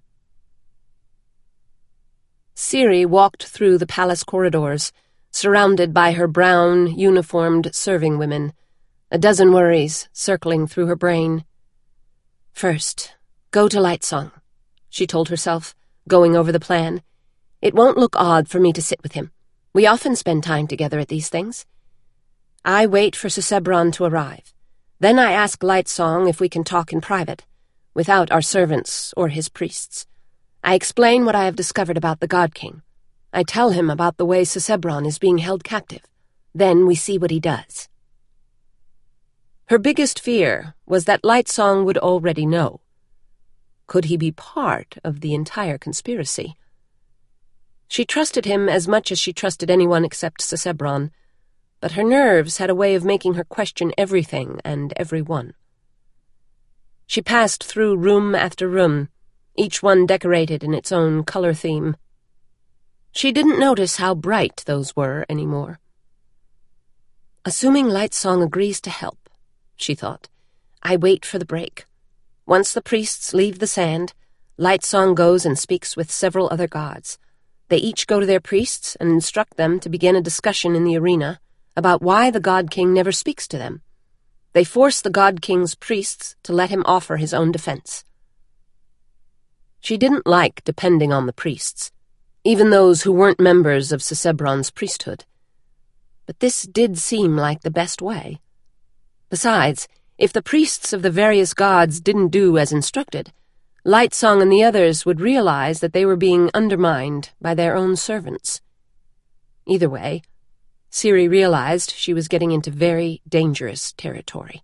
Ciri walked through the palace corridors, surrounded by her brown, uniformed serving women, a dozen worries circling through her brain. First, go to Lightsong, she told herself, going over the plan. It won't look odd for me to sit with him. We often spend time together at these things. I wait for Susebron to arrive. Then I ask Lightsong if we can talk in private, without our servants or his priests. I explain what I have discovered about the God King. I tell him about the way Susebron is being held captive. Then we see what he does. Her biggest fear was that Lightsong would already know. Could he be part of the entire conspiracy? She trusted him as much as she trusted anyone except Susebron, but her nerves had a way of making her question everything and everyone. She passed through room after room, each one decorated in its own color theme. She didn't notice how bright those were anymore. Assuming Lightsong agrees to help, she thought, I wait for the break. Once the priests leave the sand, Lightsong goes and speaks with several other gods. They each go to their priests and instruct them to begin a discussion in the arena about why the God King never speaks to them. They force the God King's priests to let him offer his own defense. She didn't like depending on the priests, even those who weren't members of Susebron's priesthood. But this did seem like the best way. Besides, if the priests of the various gods didn't do as instructed, Lightsong and the others would realize that they were being undermined by their own servants. Either way, Ciri realized she was getting into very dangerous territory.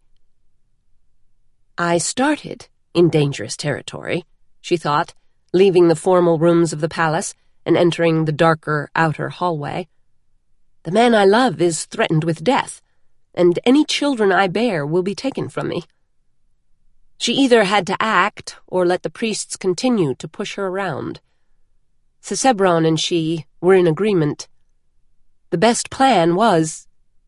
I started in dangerous territory, she thought, leaving the formal rooms of the palace and entering the darker outer hallway. The man I love is threatened with death, and any children I bear will be taken from me. She either had to act or let the priests continue to push her around. Susebron and she were in agreement. The best plan was...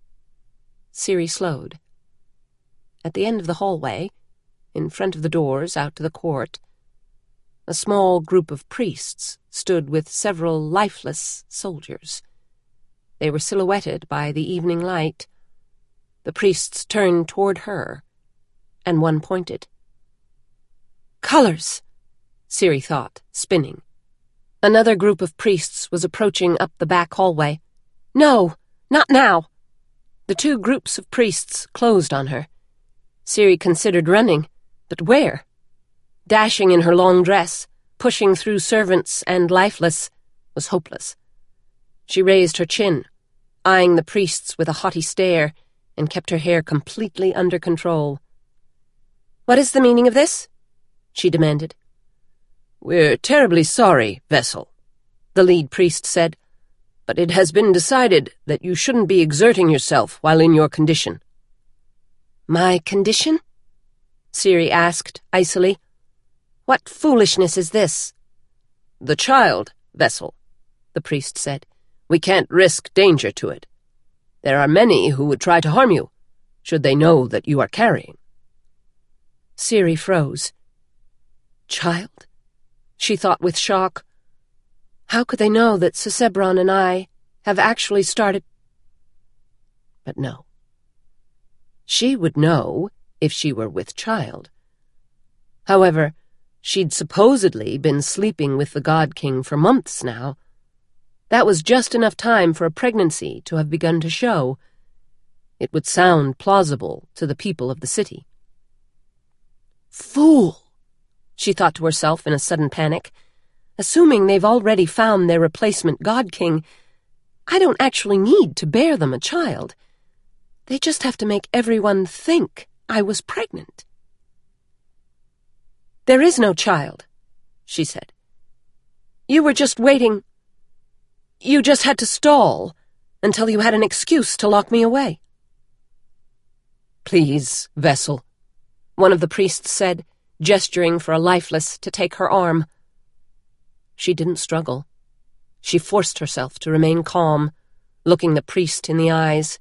Ciri slowed. At the end of the hallway, in front of the doors out to the court, a small group of priests stood with several lifeless soldiers. They were silhouetted by the evening light. The priests turned toward her, and one pointed. Colors, Ciri thought, spinning. Another group of priests was approaching up the back hallway. No, not now. The two groups of priests closed on her. Ciri considered running, but where? Dashing in her long dress, pushing through servants and lifeless, was hopeless. She raised her chin, eyeing the priests with a haughty stare, and kept her hair completely under control. What is the meaning of this? She demanded. We're terribly sorry, Vessel, the lead priest said, but it has been decided that you shouldn't be exerting yourself while in your condition. My condition? Ciri asked icily. What foolishness is this? The child, Vessel, the priest said. We can't risk danger to it. There are many who would try to harm you, should they know that you are carrying. Ciri froze. Child? She thought with shock. How could they know that Susebron and I have actually started... But no. She would know if she were with child. However, she'd supposedly been sleeping with the God King for months now. That was just enough time for a pregnancy to have begun to show. It would sound plausible to the people of the city. Fool! She thought to herself in a sudden panic. Assuming they've already found their replacement God King, I don't actually need to bear them a child. They just have to make everyone think I was pregnant. There is no child, she said. You were just waiting. You just had to stall until you had an excuse to lock me away. Please, Vessel, one of the priests said, gesturing for a lifeless to take her arm. She didn't struggle. She forced herself to remain calm, looking the priest in the eyes,